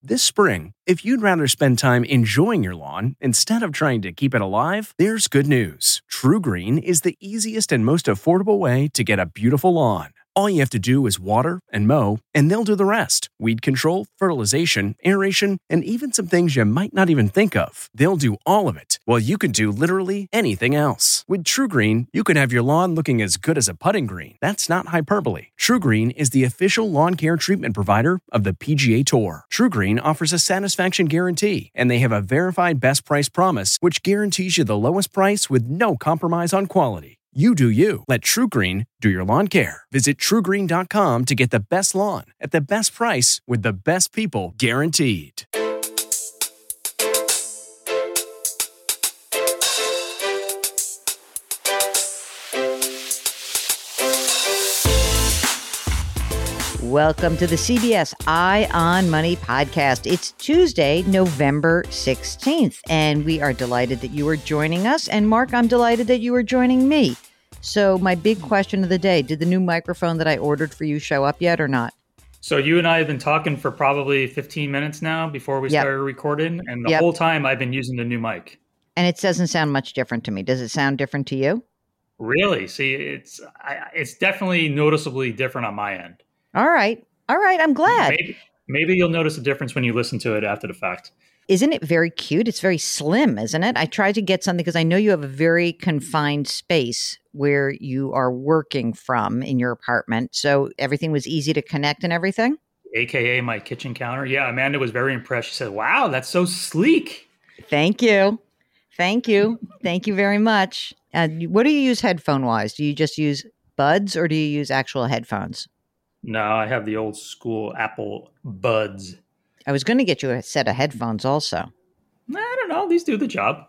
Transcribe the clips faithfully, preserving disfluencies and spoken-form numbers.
This spring, if you'd rather spend time enjoying your lawn instead of trying to keep it alive, there's good news. TruGreen is the easiest and most affordable way to get a beautiful lawn. All you have to do is water and mow, and they'll do the rest. Weed control, fertilization, aeration, and even some things you might not even think of. They'll do all of it, while you can do literally anything else. With TruGreen, you can have your lawn looking as good as a putting green. That's not hyperbole. TruGreen is the official lawn care treatment provider of the P G A Tour. TruGreen offers a satisfaction guarantee, and they have a verified best price promise, which guarantees you the lowest price with no compromise on quality. You do you. Let TruGreen do your lawn care. Visit True Green dot com to get the best lawn at the best price with the best people guaranteed. Welcome to the C B S Eye on Money podcast. It's Tuesday, November sixteenth, and we are delighted that you are joining us. And Mark, I'm delighted that you are joining me. So my big question of the day, did the new microphone that I ordered for you show up yet or not? So you and I have been talking for probably fifteen minutes now before we yep. started recording. And the yep. whole time I've been using the new mic. And it doesn't sound much different to me. Does it sound different to you? Really? See, it's I, it's definitely noticeably different on my end. All right. All right. I'm glad. Maybe, maybe you'll notice a difference when you listen to it after the fact. Isn't it very cute? It's very slim, isn't it? I tried to get something because I know you have a very confined space where you are working from in your apartment. So everything was easy to connect and everything? A K A my kitchen counter. Yeah, Amanda was very impressed. She said, wow, that's so sleek. Thank you. Thank you. Thank you very much. Uh, what do you use headphone-wise? Do you just use buds or do you use actual headphones? No, I have the old school Apple Buds. I was going to get you a set of headphones also. I don't know. These do the job.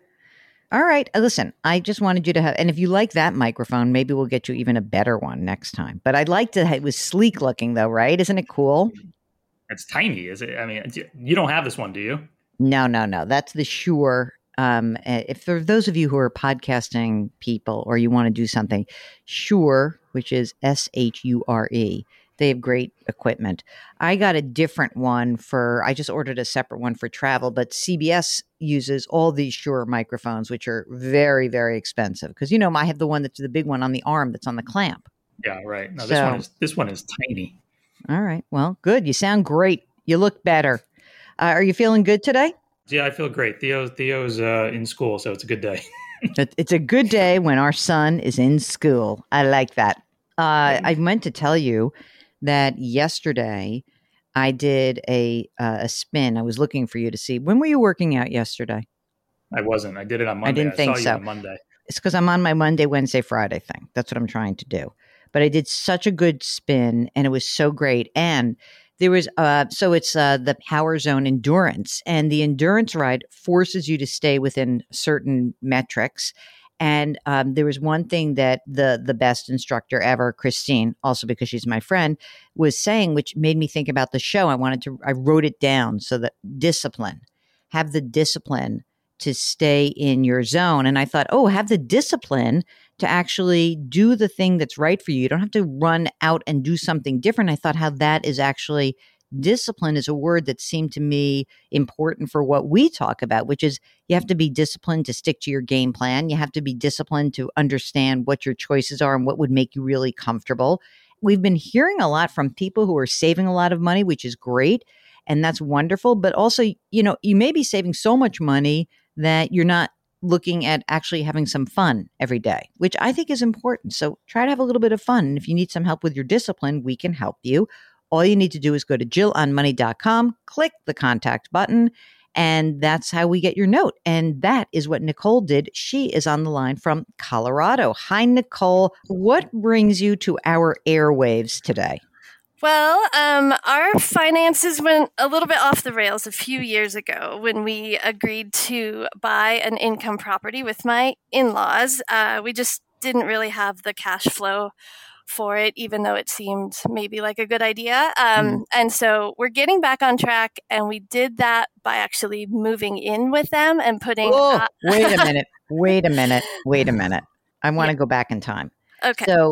All right. Listen, I just wanted you to have, and if you like that microphone, maybe we'll get you even a better one next time. But I'd like to, it was sleek looking though, right? Isn't it cool? It's tiny, is it? I mean, you don't have this one, do you? No, no, no. That's the Shure. Um, if for those of you who are podcasting people or you want to do something, Shure, which is S H U R E, they have great equipment. I got a different one for, I just ordered a separate one for travel, but C B S uses all these Shure microphones, which are very, very expensive. Because, you know, I have the one that's the big one on the arm that's on the clamp. Yeah, right. No, so, this one is this one is tiny. All right. Well, good. You sound great. You look better. Uh, are you feeling good today? Yeah, I feel great. Theo, Theo's uh, in school, so it's a good day. It's a good day when our son is in school. I like that. Uh, I meant to tell you that yesterday I did a uh, a spin. I was looking for you to see. When were you working out yesterday? I wasn't. I did it on Monday. I didn't think I saw so. You on Monday. It's because I'm on my Monday, Wednesday, Friday thing. That's what I'm trying to do. But I did such a good spin, and it was so great. And there was, uh, so it's uh, the Power Zone Endurance, and the endurance ride forces you to stay within certain metrics. And um, there was one thing that the the best instructor ever, Christine, also because she's my friend, was saying, which made me think about the show. I wanted to, I wrote it down so that discipline, have the discipline to stay in your zone. And I thought, oh, have the discipline to actually do the thing that's right for you. You don't have to run out and do something different. I thought how that is actually, discipline is a word that seemed to me important for what we talk about, which is you have to be disciplined to stick to your game plan. You have to be disciplined to understand what your choices are and what would make you really comfortable. We've been hearing a lot from people who are saving a lot of money, which is great. And that's wonderful. But also, you know, you may be saving so much money that you're not looking at actually having some fun every day, which I think is important. So try to have a little bit of fun. And if you need some help with your discipline, we can help you. All you need to do is go to jill on money dot com, click the contact button, and that's how we get your note. And that is what Nicole did. She is on the line from Colorado. Hi, Nicole. What brings you to our airwaves today? Well, um, our finances went a little bit off the rails a few years ago when we agreed to buy an income property with my in-laws. Uh, we just didn't really have the cash flow for it, even though it seemed maybe like a good idea. Um, mm. And so we're getting back on track, and we did that by actually moving in with them and putting... Oh, uh, wait a minute. Wait a minute. Wait a minute. I want to yeah. go back in time. Okay. So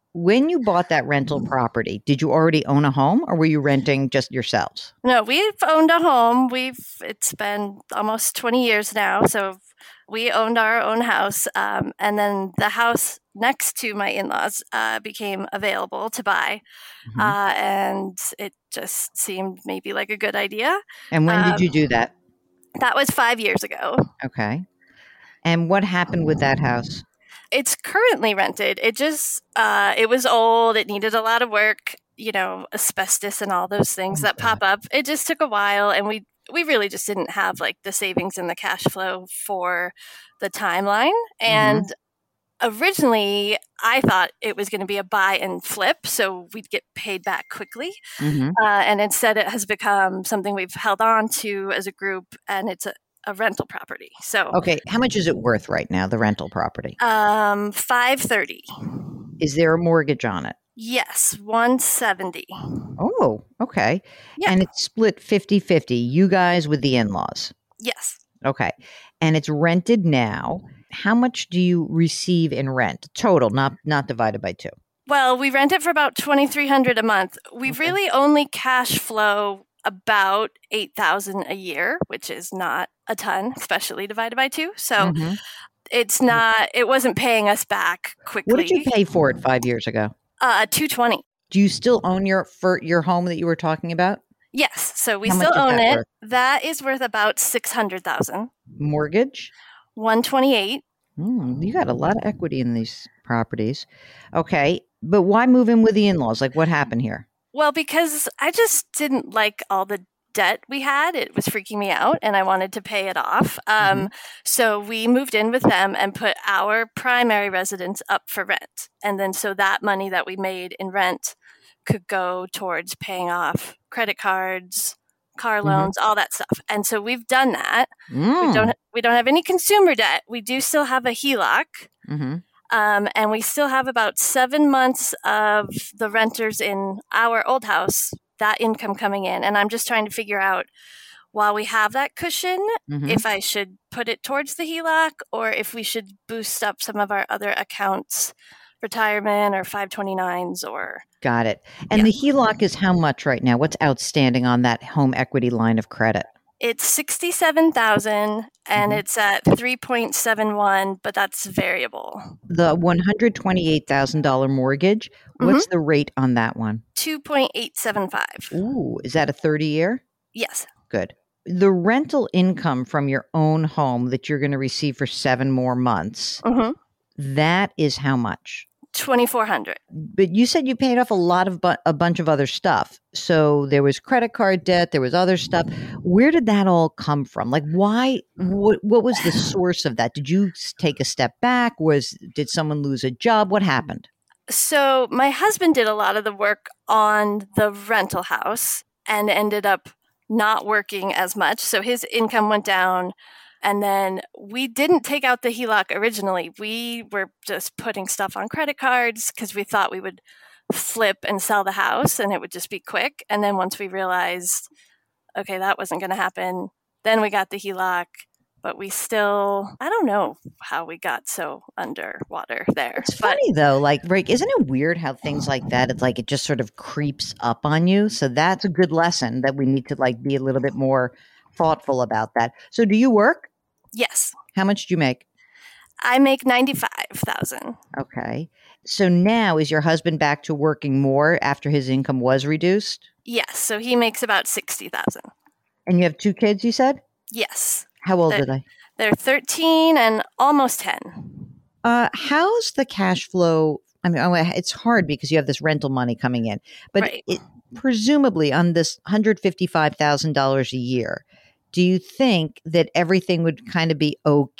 when you bought that rental property, did you already own a home or were you renting just yourselves? No, we've owned a home. We've it's been almost twenty years now. So we owned our own house. Um, and then the house next to my in-laws uh, became available to buy. Mm-hmm. Uh, and it just seemed maybe like a good idea. And when um, did you do that? That was five years ago. Okay. And what happened with that house? It's currently rented. It just, uh, it was old. It needed a lot of work, you know, asbestos and all those things oh that God. pop up. It just took a while. And we, we really just didn't have like the savings and the cash flow for the timeline. And mm-hmm. originally I thought it was going to be a buy and flip. So we'd get paid back quickly. Mm-hmm. Uh, and instead it has become something we've held on to as a group. And it's a, a rental property. So okay, how much is it worth right now, the rental property? Um, five thirty. Is there a mortgage on it? Yes, one seventy. Oh, okay. Yeah. And it's split fifty-fifty, you guys with the in-laws? Yes. Okay. And it's rented now. How much do you receive in rent total, not not divided by two? Well, we rent it for about twenty-three hundred dollars a month. We okay. really only cash flow about eight thousand dollars a year, which is not a ton, especially divided by two. So mm-hmm. it's not, it wasn't paying us back quickly. What did you pay for it five years ago? Uh, two hundred twenty dollars. Do you still own your for your home that you were talking about? Yes. So we How still own it. Worth? That is worth about six hundred thousand dollars. Mortgage? one hundred twenty-eight thousand dollars. Mm, you got a lot of equity in these properties. Okay. But why move in with the in-laws? Like what happened here? Well, because I just didn't like all the debt we had. It was freaking me out and I wanted to pay it off. Um, mm-hmm. So we moved in with them and put our primary residence up for rent. And then so that money that we made in rent could go towards paying off credit cards, car loans, mm-hmm. all that stuff. And so we've done that. Mm. We don't we don't have any consumer debt. We do still have a H E L O C. Mm-hmm. Um, and we still have about seven months of the renters in our old house, that income coming in. And I'm just trying to figure out, while we have that cushion, mm-hmm. if I should put it towards the H E L O C or if we should boost up some of our other accounts, retirement or five twenty-nines or... Got it. And yeah. the H E L O C is how much right now? What's outstanding on that home equity line of credit? It's sixty-seven thousand dollars and mm-hmm. it's at three point seven one, but that's variable. The one hundred twenty-eight thousand dollars mortgage, what's mm-hmm. the rate on that one? two point eight seven five. Ooh, is that a thirty year? Yes. Good. The rental income from your own home that you're going to receive for seven more months, mm-hmm. that is how much? twenty-four hundred dollars. But you said you paid off a lot of bu- a bunch of other stuff. So there was credit card debt, there was other stuff. Where did that all come from? Like why what, what was the source of that? Did you take a step back? Was did someone lose a job? What happened? So my husband did a lot of the work on the rental house and ended up not working as much. So his income went down. And then we didn't take out the H E L O C originally. We were just putting stuff on credit cards because we thought we would flip and sell the house and it would just be quick. And then once we realized, okay, that wasn't going to happen, then we got the H E L O C. But we still, I don't know how we got so underwater there. It's but, funny though, like, Rick, isn't it weird how things like that, it's like it just sort of creeps up on you? So that's a good lesson that we need to like be a little bit more thoughtful about that. So do you work? Yes. How much do you make? I make ninety-five thousand dollars. Okay. So now is your husband back to working more after his income was reduced? Yes. So he makes about sixty thousand dollars. And you have two kids, you said? Yes. How old they're, are they? They're thirteen and almost ten. Uh, how's the cash flow? I mean, it's hard because you have this rental money coming in, but right. it, presumably on this one hundred fifty-five thousand dollars a year, do you think that everything would kind of be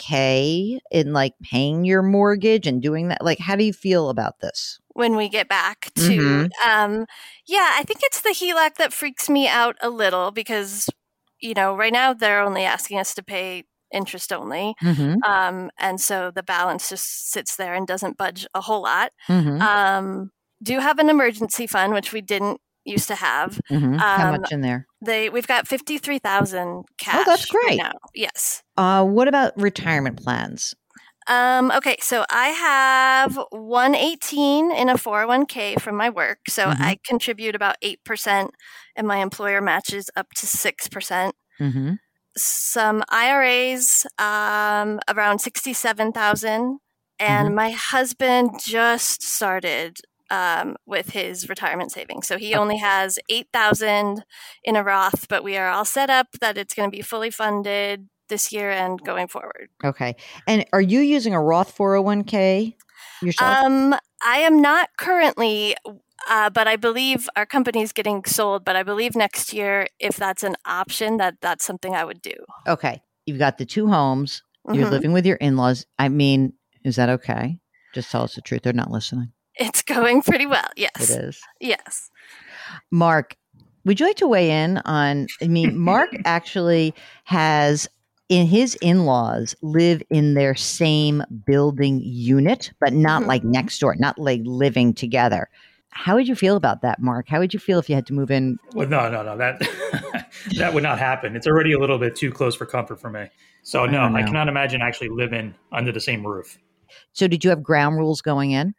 okay in like paying your mortgage and doing that? Like, how do you feel about this? When we get back to, mm-hmm. um, yeah, I think it's the H E L O C that freaks me out a little because, you know, right now they're only asking us to pay interest only. Mm-hmm. Um, and so the balance just sits there and doesn't budge a whole lot. Mm-hmm. Um, do have an emergency fund, which we didn't used to have. Mm-hmm. Um, How much in there? They we've got fifty-three thousand cash. Oh, that's great. Right now. Yes. Uh, what about retirement plans? Um, okay, so I have one eighteen in a four oh one k from my work. So Mhm. I contribute about eight percent and my employer matches up to six percent. Mm-hmm. Some I R As, um, around sixty-seven thousand. And Mhm. my husband just started um, with his retirement savings. So he Okay. only has eight thousand in a Roth, but we are all set up that it's going to be fully funded this year and going forward. Okay. And are you using a Roth four oh one k yourself? Um, I am not currently, uh, but I believe our company is getting sold. But I believe next year, if that's an option, that that's something I would do. Okay. You've got the two homes. You're Mhm. living with your in-laws. I mean, is that okay? Just tell us the truth. They're not listening. It's going pretty well. It Yes. is. Yes. Mark, would you like to weigh in on? I mean, Mark actually has in his in-laws live in their same building unit, but not Mhm. like next door, not like living together. How would you feel about that, Mark? How would you feel if you had to move in? Well, no, no, no. That that would not happen. It's already a little bit too close for comfort for me. So no, don't I know. cannot imagine actually living under the same roof. So, did you have ground rules going in?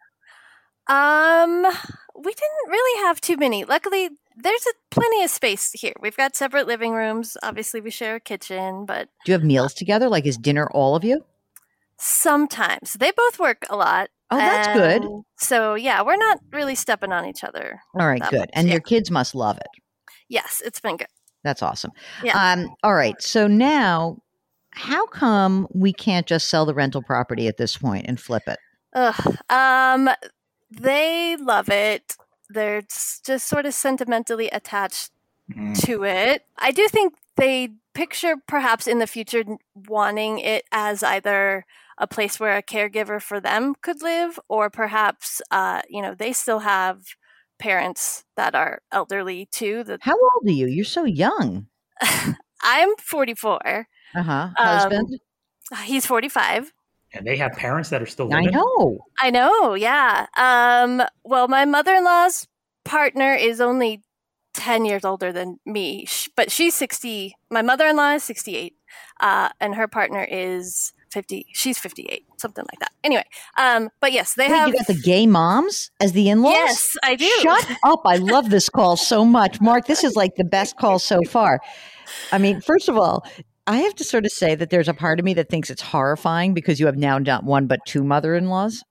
Um, we didn't really have too many. Luckily, there's a, plenty of space here. We've got separate living rooms. Obviously, we share a kitchen, but Do you have meals together? Like, is dinner all of you? sometimes they both work a lot. Oh, that's good. and So yeah, we're not really stepping on each other. All right, that good. much, And yeah. your kids must love it. Yes, it's been good. That's awesome. Yeah. Um, all right. So now, how come we can't just sell the rental property at this point and flip it? Ugh. Um, they love it. They're s- just sort of sentimentally attached Mm. to it. I do think they picture perhaps in the future n- wanting it as either a place where a caregiver for them could live, or perhaps, uh, you know, they still have parents that are elderly too. That How old are you? You're so young. I'm forty-four. Uh huh. Um, Husband? He's forty-five. And they have parents that are still I living. know. I know, yeah. Um, well, my mother-in-law's partner is only ten years older than me, sh- but she's sixty. My mother-in-law is sixty-eight, uh, and her partner is fifty. She's fifty-eight, something like that. Anyway, um, but yes, they Wait, have. you got the gay moms as the in-laws? Yes, I do. Shut up. I love this call so much. Mark, this is like the best call so far. I mean, first of all, I have to sort of say that there's a part of me that thinks it's horrifying because you have now not one but two mother-in-laws.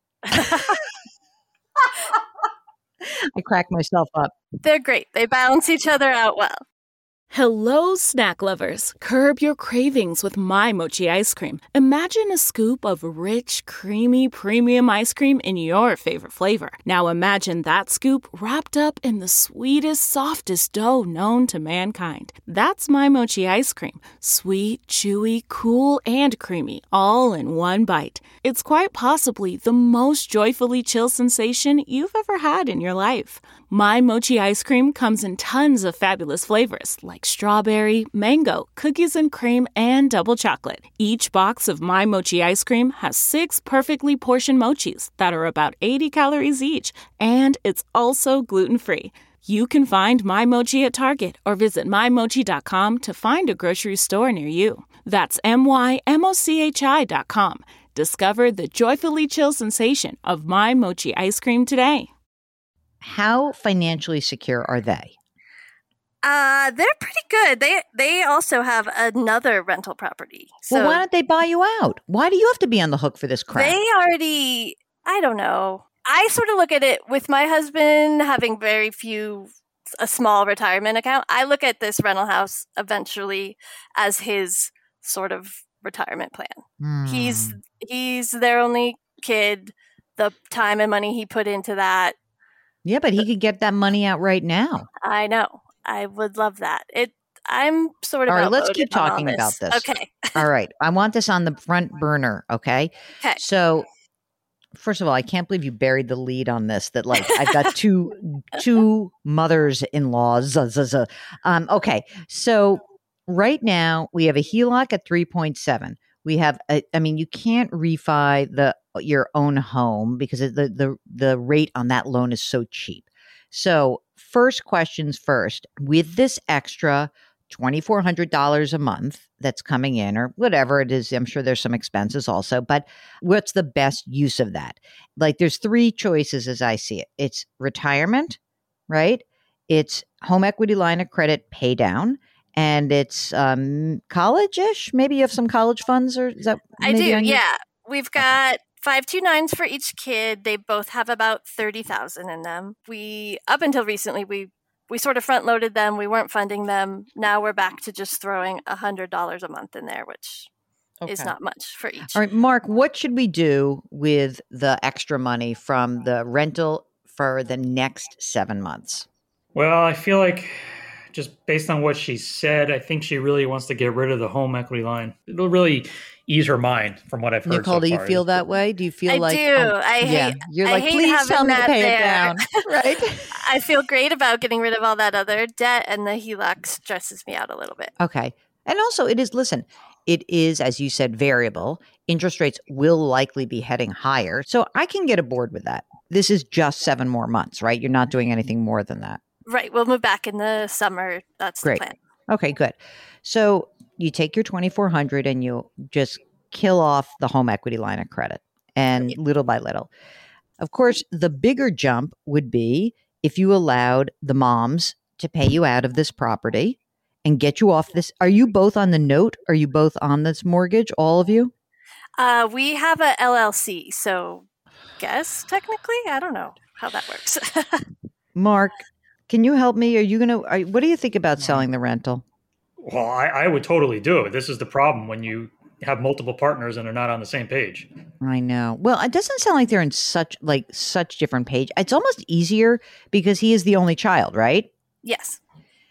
I crack myself up. They're great. They balance each other out well. Hello, snack lovers. Curb your cravings with My Mochi ice cream. Imagine a scoop of rich, creamy, premium ice cream in your favorite flavor. Now imagine that scoop wrapped up in the sweetest, softest dough known to mankind. That's My Mochi ice cream. Sweet, chewy, cool, and creamy, all in one bite. It's quite possibly the most joyfully chill sensation you've ever had in your life. My Mochi ice cream comes in tons of fabulous flavors like strawberry, mango, cookies and cream, and double chocolate. Each box of My Mochi ice cream has six perfectly portioned mochis that are about eighty calories each, and it's also gluten-free. You can find My Mochi at Target or visit my mochi dot com to find a grocery store near you. That's M Y M O C H I dot com. Discover the joyfully chill sensation of My Mochi ice cream today. How financially secure are they? Uh, they're pretty good. They they also have another rental property. So well, why don't they buy you out? Why do you have to be on the hook for this crap? they already, I don't know. I sort of look at it with my husband having very few, a small retirement account. I look at this rental house eventually as his sort of retirement plan. He's Hmm. he's their only kid. The time and money he put into that, Yeah, but he could get that money out right now. I know. I would love that. It. I'm sort of All right, let's outvoted keep on all talking about this. Okay. All right. I want this on the front burner, okay? Okay. So, first of all, I can't believe you buried the lead on this that like I've got two two mothers-in-laws. zuh, zuh, zuh. Um okay. So, right now we have a H E L O C at three point seven. We have a, I mean, you can't refi the your own home because the the the rate on that loan is so cheap. So, first questions first. With this extra, twenty-four hundred dollars a month that's coming in or whatever it is. I'm sure there's some expenses also, but what's the best use of that? Like there's three choices as I see it. It's retirement, right? It's home equity line of credit pay down, and it's um, college-ish. Maybe you have some college funds, or is that? I do, on your- yeah. We've got five two nines for each kid. They both have about thirty thousand in them. We, up until recently, we we sort of front loaded them. We weren't funding them. Now we're back to just throwing one hundred dollars a month in there, which Okay. is not much for each. All right, Mark, what should we do with the extra money from the rental for the next seven months? Well, I feel like just based on what she said, I think she really wants to get rid of the home equity line. It'll really ease her mind from what I've heard Nicole, so do you far. feel that way? Do you feel I like do. um, I yeah, hate. you're I like, hate please having tell me to that pay there. it down, right? I feel great about getting rid of all that other debt, and the H E L O C stresses me out a little bit. Okay. And also it is, listen, it is, as you said, variable. Interest rates will likely be heading higher. So I can get aboard with that. This is just seven more months, right? You're not doing anything more than that. Right. We'll move back in the summer. That's Great. the plan. Okay, good. So you take your twenty-four hundred and you just kill off the home equity line of credit, and little by little. Of course, the bigger jump would be if you allowed the moms to pay you out of this property and get you off this. Are you both on the note? Are you both on this mortgage, all of you? Uh, we have a L L C, so guess technically, I don't know how that works. Mark, can you help me? Are you going to, what do you think about selling the rental? Well, I, I would totally do it. This is the problem when you have multiple partners and they're not on the same page. I know. Well, it doesn't sound like they're in such like such different page. It's almost easier because he is the only child, right? Yes.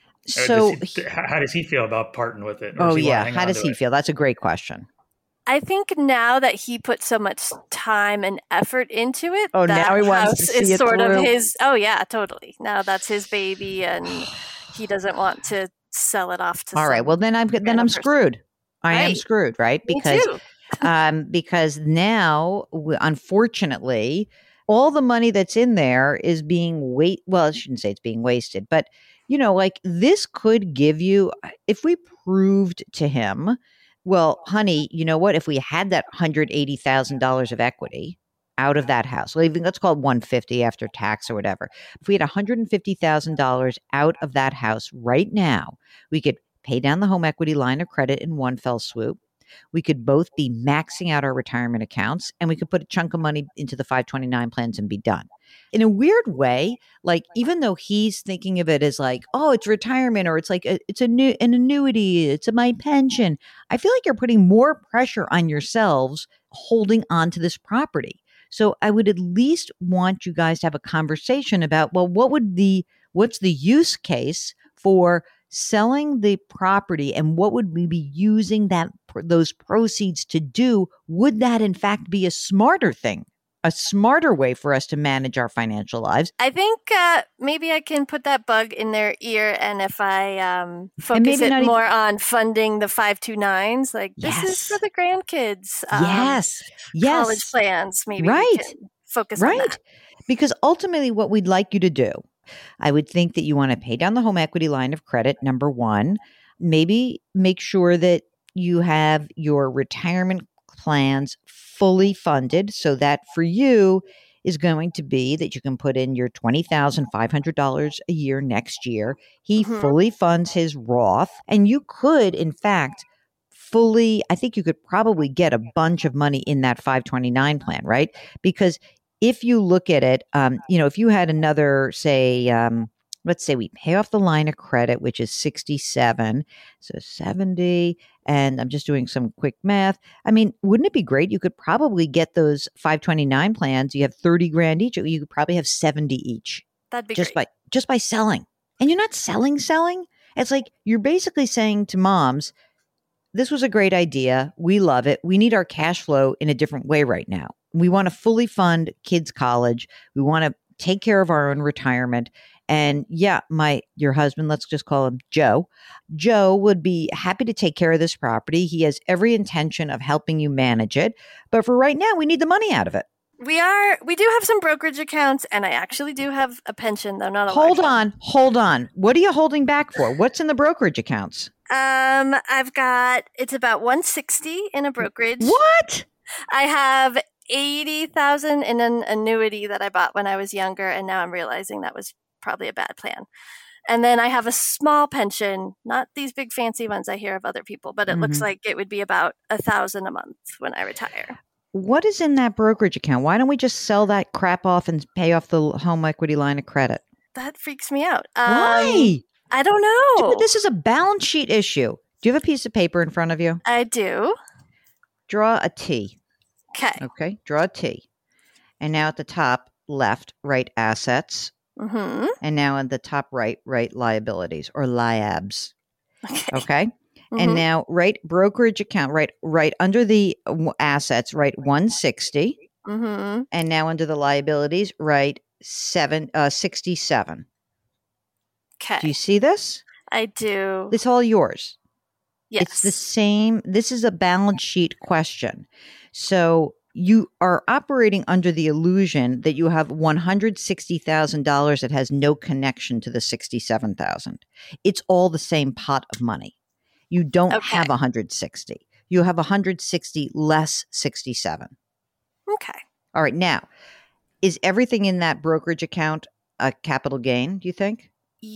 So, does he, how does he feel about parting with it? Or oh does he wanna yeah, hang how on does to he it? feel? That's a great question. I think now that he put so much time and effort into it, Oh, that now he wants house to see is it sort through. of his. Oh yeah, totally. Now that's his baby, and he doesn't want to sell it off to. All right. some Well, then I'm then random I'm person. screwed. I am Right. screwed, right? Me Because too. um because now w- unfortunately all the money that's in there is being wait well, I shouldn't say it's being wasted, but you know, like this could give you, if we proved to him, well, honey, you know what? If we had that one hundred eighty thousand dollars of equity out of that house, well, even let's call it one hundred fifty after tax or whatever. If we had one hundred fifty thousand dollars out of that house right now, we could pay down the home equity line of credit in one fell swoop. We could both be maxing out our retirement accounts, and we could put a chunk of money into the five twenty-nine plans and be done. In a weird way, like even though he's thinking of it as like, oh, it's retirement, or it's like a, it's a new an annuity, it's a my pension. I feel like you're putting more pressure on yourselves holding on to this property. So I would at least want you guys to have a conversation about, well, what would the what's the use case for selling the property, and what would we be using that those proceeds to do? Would that in fact be a smarter thing, a smarter way for us to manage our financial lives? I think uh, maybe I can put that bug in their ear, and if I um, focus maybe it not more on funding the five two nines, like this Yes. is for the grandkids. Um, yes, yes, College plans, maybe. Right. We can focus on right. that. Because ultimately, what we'd like you to do, I would think that you want to pay down the home equity line of credit, number one. Maybe make sure that you have your retirement plans fully funded, so that for you is going to be that you can put in your twenty thousand five hundred dollars a year next year. He Mhm. fully funds his Roth, and you could, in fact, fully, I think you could probably get a bunch of money in that five twenty-nine plan, right? Because if you look at it, um, you know, if you had another, say, um, let's say we pay off the line of credit, which is sixty-seven, so seventy, and I'm just doing some quick math. I mean, wouldn't it be great? You could probably get those five twenty-nine plans. You have thirty grand each. You could probably have seventy each That'd be just great. by just by selling. And you're not selling, selling. It's like you're basically saying to moms, this was a great idea. We love it. We need our cash flow in a different way right now. We want to fully fund kids' college. We want to take care of our own retirement. And yeah, my your husband, let's just call him Joe. Joe would be happy to take care of this property. He has every intention of helping you manage it. But for right now, we need the money out of it. We are. We do have some brokerage accounts, and I actually do have a pension, though not a Hold large on, hold on. What are you holding back for? What's in the brokerage accounts? one. Um, I've got it's about one sixty in a brokerage. What? I have eighty thousand in an annuity that I bought when I was younger, and now I'm realizing that was probably a bad plan. And then I have a small pension, not these big fancy ones I hear of other people, but it mm-hmm. looks like it would be about a thousand a month when I retire. What is in that brokerage account? Why don't we just sell that crap off and pay off the home equity line of credit? That freaks me out. Um, Why? I don't know. Dude, this is a balance sheet issue. Do you have a piece of paper in front of you? I do. Draw a T. Okay. Okay. Draw a T. And now at the top left, write assets. Mm-hmm. And now at the top right, write liabilities or L I A Bs. Okay. Okay. Mm-hmm. And now write brokerage account, right, right under the assets, write one sixty. Mm-hmm. And now under the liabilities, write seven, uh, sixty-seven. Okay. Do you see this? I do. It's all yours. Yes. It's the same. This is a balance sheet question. So you are operating under the illusion that you have one hundred sixty thousand dollars that has no connection to the sixty-seven thousand dollars. It's all the same pot of money. You don't Okay. have one hundred sixty. You have one hundred sixty less sixty-seven. Okay. All right. Now, is everything in that brokerage account a capital gain, do you think?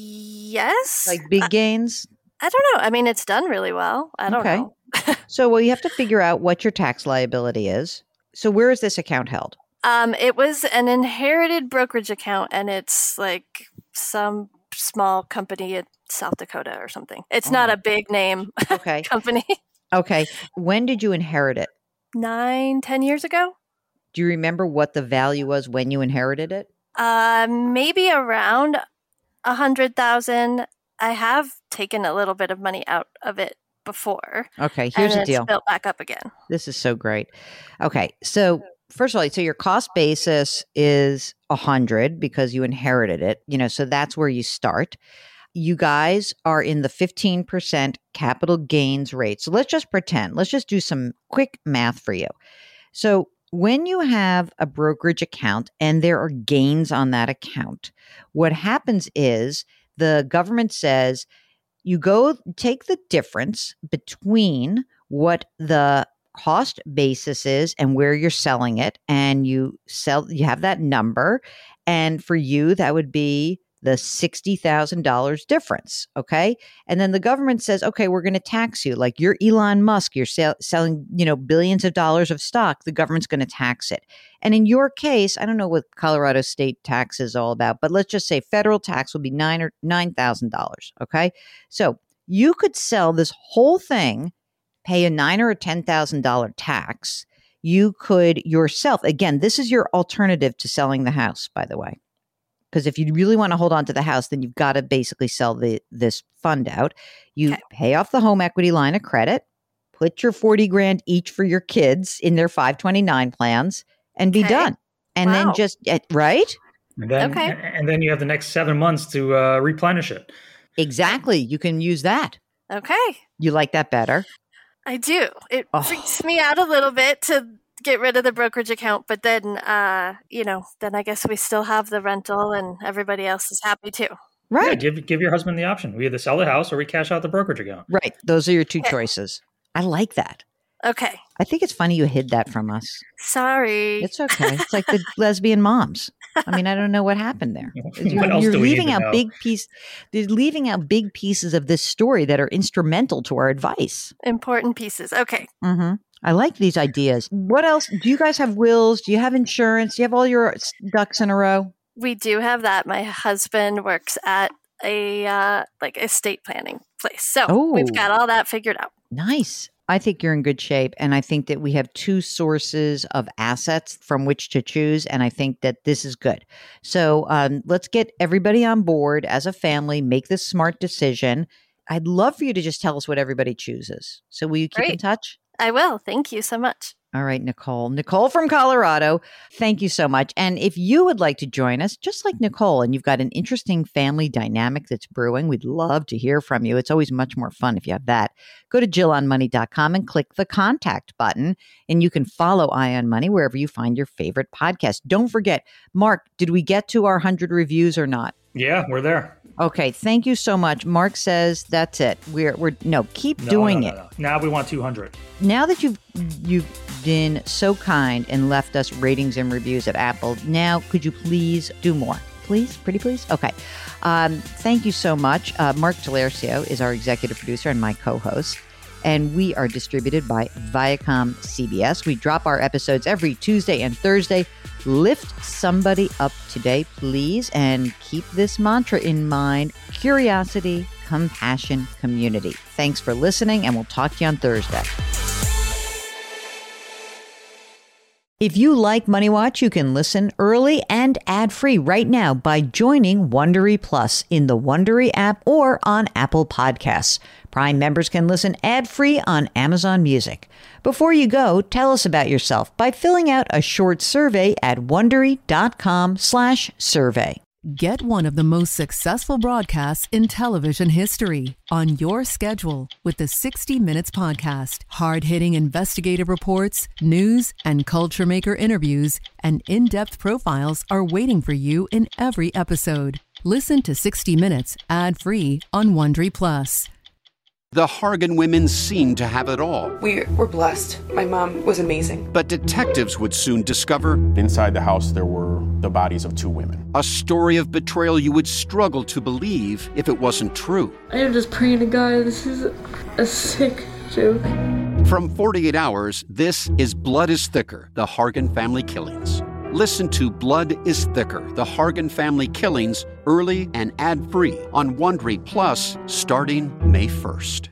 Yes. Like big I, gains? I don't know. I mean, it's done really well. I don't Okay. know. So, well, you have to figure out what your tax liability is. So where is this account held? Um, it was an inherited brokerage account, and it's like some small company in South Dakota or something. It's Oh. not a big name Okay. company. Okay. When did you inherit it? Nine, ten years ago? Do you remember what the value was when you inherited it? Uh, maybe around a hundred thousand. I have taken a little bit of money out of it before. Okay. Here's and the deal. It's built back up again. This is so great. Okay. So first of all, so your cost basis is a hundred because you inherited it, you know, so that's where you start. You guys are in the fifteen percent capital gains rate. So let's just pretend, let's just do some quick math for you. So when you have a brokerage account and there are gains on that account, what happens is the government says you go take the difference between what the cost basis is and where you're selling it, and you sell, you have that number. And for you, that would be the sixty thousand dollars difference. Okay. And then the government says, okay, we're going to tax you. Like you're Elon Musk, you're sell- selling, you know, billions of dollars of stock. The government's going to tax it. And in your case, I don't know what Colorado state tax is all about, but let's just say federal tax will be nine or nine thousand dollars. Okay. So you could sell this whole thing, pay a nine or a ten thousand dollar tax. You could yourself, again, this is your alternative to selling the house, by the way. Because if you really want to hold on to the house, then you've got to basically sell the this fund out. You Okay. pay off the home equity line of credit, put your forty grand each for your kids in their five twenty-nine plans, and be Okay. done. And Wow. then just, eh, right? And then, Okay. and then you have the next seven months to uh, replenish it. Exactly. You can use that. Okay. You like that better? I do. It Oh. freaks me out a little bit to get rid of the brokerage account, but then, uh, you know, then I guess we still have the rental and everybody else is happy too. Yeah, Right. give give your husband the option. We either sell the house or we cash out the brokerage account. Right. Those are your two Okay. choices. I like that. Okay. I think it's funny you hid that from us. Sorry. It's okay. It's like the lesbian moms. I mean, I don't know what happened there. What You're, else you're do we need leaving to out know? big piece. They're leaving out big pieces of this story that are instrumental to our advice. Important pieces. Okay. Mm-hmm. I like these ideas. What else? Do you guys have wills? Do you have insurance? Do you have all your s- ducks in a row? We do have that. My husband works at a uh, like estate planning place. So Oh. we've got all that figured out. Nice. I think you're in good shape. And I think that we have two sources of assets from which to choose. And I think that this is good. So um, let's get everybody on board as a family, make this smart decision. I'd love for you to just tell us what everybody chooses. So will you keep in Great. touch? I will. Thank you so much. All right, Nicole. Nicole from Colorado, thank you so much. And if you would like to join us, just like Nicole, and you've got an interesting family dynamic that's brewing, we'd love to hear from you. It's always much more fun if you have that. Go to jill on money dot com and click the contact button, and you can follow Eye on Money wherever you find your favorite podcast. Don't forget, Mark, did we get to our one hundred reviews or not? Yeah, we're there. Okay, thank you so much. Mark says that's it. We're we're no, keep No, doing no, it. no, no. Now we want two hundred. Now that you've you've been so kind and left us ratings and reviews at Apple, now could you please do more? Please, pretty please. Okay. Um, thank you so much. Uh, Mark Talercio is our executive producer and my co-host, and we are distributed by Viacom C B S. We drop our episodes every Tuesday and Thursday. Lift somebody up today, please, and keep this mantra in mind: curiosity, compassion, community. Thanks for listening, and we'll talk to you on Thursday. If you like Money Watch, you can listen early and ad-free right now by joining Wondery Plus in the Wondery app or on Apple Podcasts. Prime members can listen ad-free on Amazon Music. Before you go, tell us about yourself by filling out a short survey at Wondery.com slash survey. Get one of the most successful broadcasts in television history on your schedule with the sixty minutes Podcast. Hard-hitting investigative reports, news, and culture maker interviews, and in-depth profiles are waiting for you in every episode. Listen to sixty minutes ad-free on Wondery Plus. The Hargan women seemed to have it all. We were blessed. My mom was amazing. But detectives would soon discover inside the house there were the bodies of two women. A story of betrayal you would struggle to believe if it wasn't true. I am just praying to God, this is a sick joke. From forty-eight hours, this is Blood is Thicker, the Hargan family killings. Listen to Blood is Thicker, the Hargan family killings, early and ad-free on Wondery Plus starting May first.